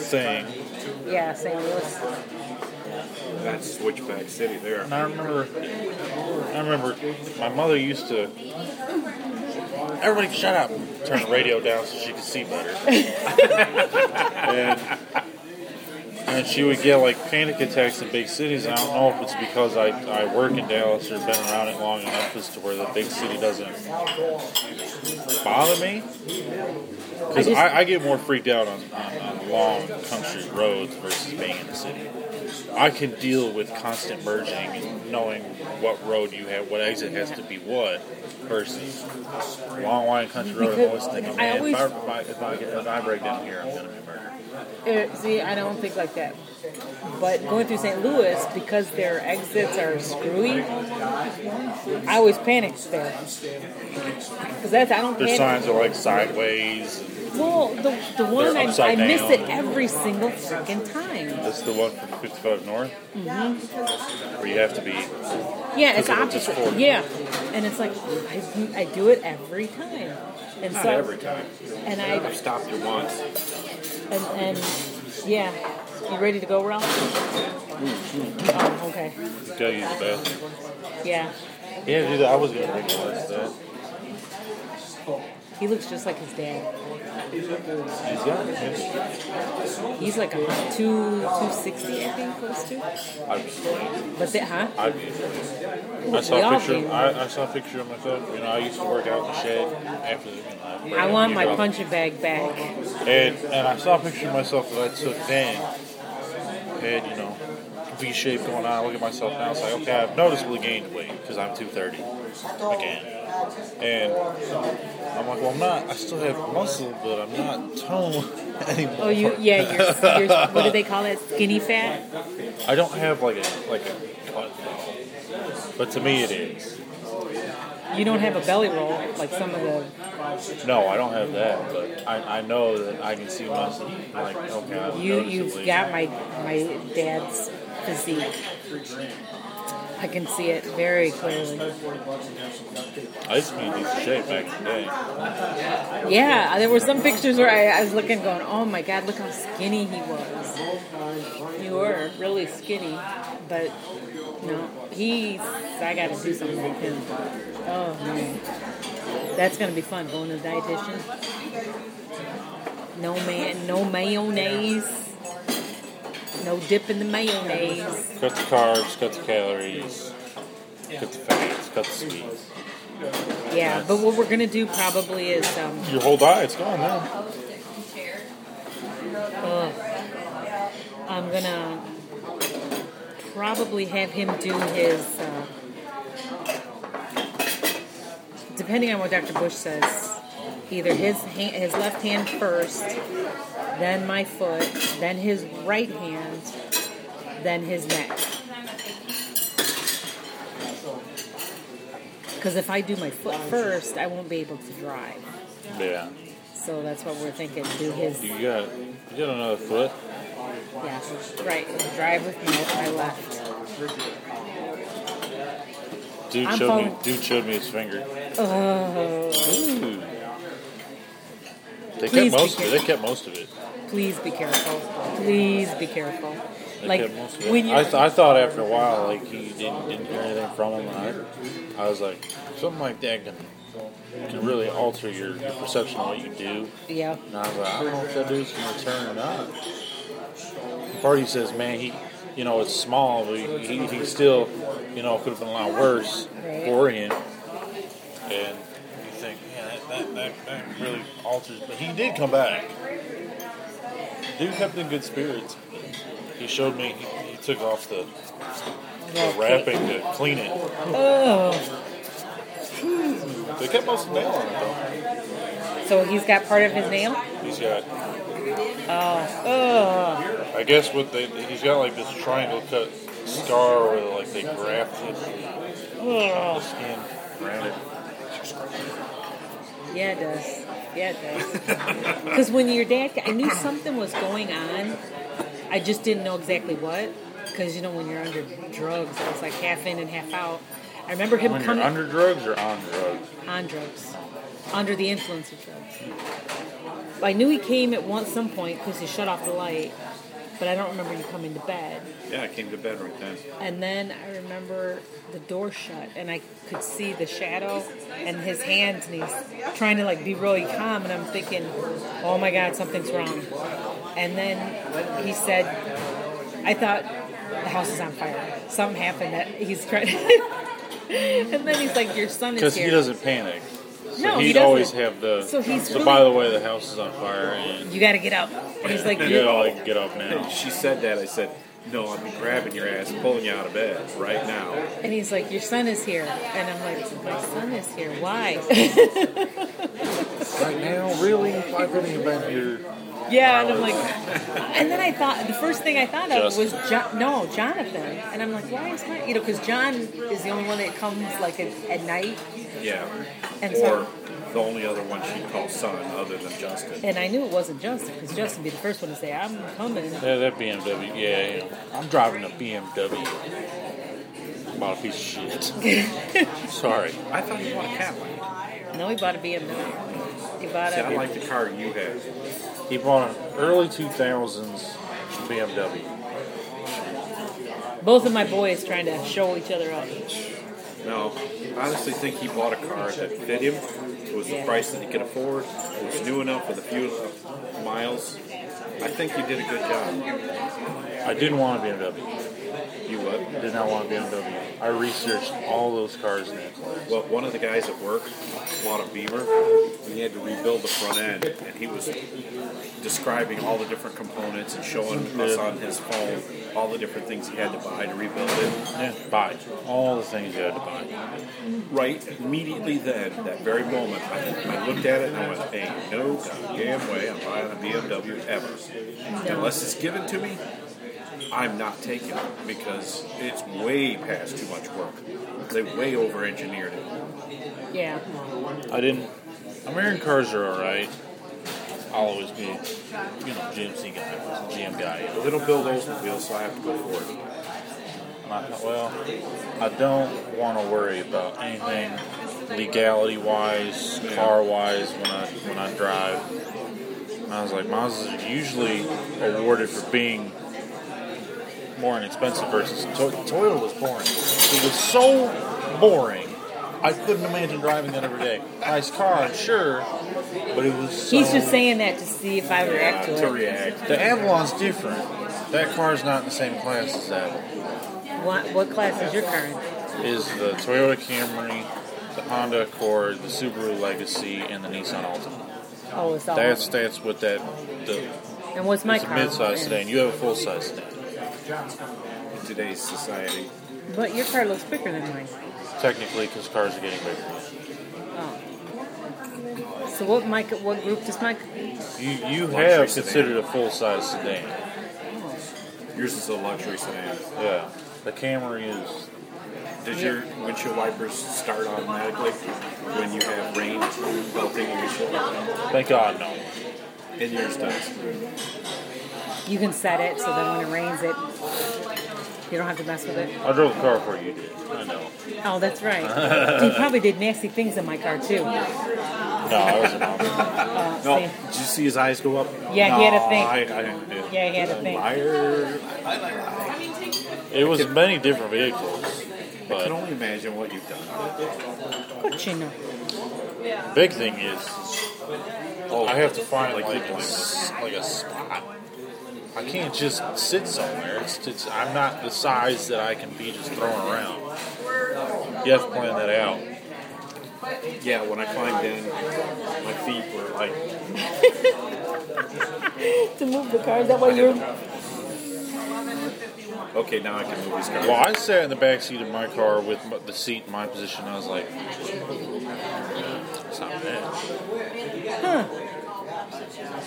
thing. Yeah, St. Louis. That's Switchback City there. And I remember my mother used to, everybody shut up, turn the radio down so she could see better. and she would get like panic attacks in big cities, and I don't know if it's because I work in Dallas or been around it long enough as to where the big city doesn't bother me. Because I get more freaked out on long country roads versus being in the city. I can deal with constant merging and knowing what road you have, what exit has to be what, versus long wide country road. I'm always thinking, man, if I break down here, I'm going to be murdered. See, I don't think like that. But going through St. Louis, because their exits are screwy, I always panic there. Because I don't Their panic. signs are like sideways. Well, the one I miss down. it every single freaking time. That's the one from 55 North? Mm-hmm. Where you have to be... Yeah, it's opposite. Yeah. And it's like, I do it every time. And Not so, every time. And I've stopped you once. And yeah. You ready to go, Ralph? Oh, okay. Gotta use the bathroom. Yeah. Yeah, dude, I was going to regularize that. He looks just like his dad. He's got it. He's like 260, I think, close to. But I saw a picture of myself. You know, I used to work out in the shed after the. I want my punching bag back. And I saw a picture of myself that I took then. Had, you know, V shape going on. I look at myself now. It's like, okay, I've noticeably gained weight because I'm 230 again. And I'm like, well, I'm not. I still have muscle, but I'm not toned anymore. Oh, you're what do they call it? Skinny fat? I don't have like a cut, but to me it is. You don't have a belly roll like some of the. No, I don't have that, but I know that I can see muscle. Like, okay, You've got my dad's physique. I can see it very clearly. I used to be in decent shape back in the day. Yeah, there were some pictures where I was looking going, oh my God, look how skinny he was. You were really skinny, but no, I got to do something with him. Oh man. That's going to be fun, going to the dietitian. No mayonnaise. No dip in the mayonnaise. Cut the carbs, cut the calories, cut the fats, cut the sweets. Yeah, but what we're going to do probably is... your whole diet's gone now. I'm going to probably have him do his... depending on what Dr. Bush says, either his left hand first, then my foot, then his right hand, then his neck. Because if I do my foot first, I won't be able to drive. Yeah. So that's what we're thinking. Do his. You got another foot? Yeah. Right. Drive with my left. Dude showed me his finger. Oh. Ooh. They kept most of it. Please be careful. Please be careful. They kept most of it. I thought after a while, like, he didn't hear anything from him, and I was like, something like that can really alter your perception of what you do. Yeah. And I was like, I don't know if that dude's going to return or not. Party says, man, it's small, but he still, could have been a lot worse for him. And you think, man, that really alters. But he did come back. Dude kept in good spirits. He showed me, he took off the wrapping to clean it. Oh. They kept most of the nail on it, though. So he's got part of his nail? He's got... Oh. I guess he's got like this triangle cut scar where they grafted the skin around it. Yeah, it does. Because when your dad, I knew something was going on. I just didn't know exactly what. Because when you're under drugs, it's like half in and half out. I remember him when coming. You're under drugs or on drugs? On drugs. Under the influence of drugs. I knew he came at some point because he shut off the light, but I don't remember you coming to bed. Yeah, I came to bed right then. And then I remember the door shut, and I could see the shadow and his hands, and he's trying to like be really calm, and I'm thinking, oh my God, something's wrong. And then he said, I thought the house is on fire. Something happened that he's trying and then he's like, your son is here. Because he doesn't panic. So No, he'd he doesn't. always have the. So he's really- by the way, the house is on fire, and You got to get up. And he's like, you gotta like get up now. She said that. I said, no, I'll be grabbing your ass, pulling you out of bed right now. and he's like, your son is here. And I'm like, my son is here. Why? Right now, really? Why couldn't you been here? Yeah, and I'm like, and then I thought, the first thing I thought of was, Justin. Jonathan. And I'm like, why is my, because John is the only one that comes like at night. Yeah. And Or so, the only other one she calls son other than Justin. and I knew it wasn't Justin, because Justin would be the first one to say, I'm coming. Yeah, that BMW. Yeah. I'm driving a BMW. Bought a piece of shit. Sorry. I thought you bought a Cadillac. No, he bought a BMW. He bought See, I a, like the car you have. He bought an early 2000s BMW. both of my boys trying to show each other up. No, I honestly think he bought a car that fit him. It was the price that he could afford. It was new enough with a few miles. I think he did a good job. I didn't want a BMW. You what? Did not want a BMW. I researched all those cars in that class. Well, one of the guys at work bought a Beamer, and he had to rebuild the front end, and he was describing all the different components and showing us on his phone all the different things he had to buy to rebuild it. Yeah, buy. All the things you had to buy. Right immediately then, that very moment, I looked at it and I went, hey, no goddamn way I'm buying a BMW ever. Unless it's given to me, I'm not taking it because it's way past too much work. They way over-engineered it. Yeah. I didn't. American cars are alright. I'll always be, GMC guy, GM guy. They don't build Oldsmobiles, so I have to go for it. I don't want to worry about anything legality-wise, car-wise when I drive. And I was like, Mazdas are usually awarded for being more inexpensive versus Toyota was boring. It was so boring. I couldn't imagine driving that every day. Nice car, sure, but it was so... He's just saying that to see if I react to it. To react. The Avalon's different. That car's not in the same class as that. What class is your car in? Is the Toyota Camry, the Honda Accord, the Subaru Legacy, and the Nissan Altima. Oh, it's all. That's what that... And what's my it's car? a mid-size sedan. You have a full-size sedan. In today's society. But your car looks bigger than mine. Technically, because cars are getting bigger. Oh. So what group does my... You have considered a full-size sedan. Yours is a luxury sedan. Yeah. The Camry is... Does your windshield wipers start automatically when you have rain belting in your windshield? Thank God, no. And yours does. You can set it so that when it rains, you don't have to mess with it. I drove the car before you did. I know. Oh, that's right. You probably did nasty things in my car, too. No, I wasn't on. No, did you see his eyes go up? Yeah, he had a thing. I didn't do it. Yeah, he had a thing. Liar. It was many different vehicles. I can But only imagine what you've done. Cochino. big thing is, I have to find like like people a spot. I can't just sit somewhere. I'm not the size that I can be just thrown around. You have to plan that out. Yeah, when I climbed in, my feet were like... To move the car, is that why you're... Okay, now I can move this car. Well, I sat in the back seat of my car with the seat in my position. I was like, it's not bad. Huh.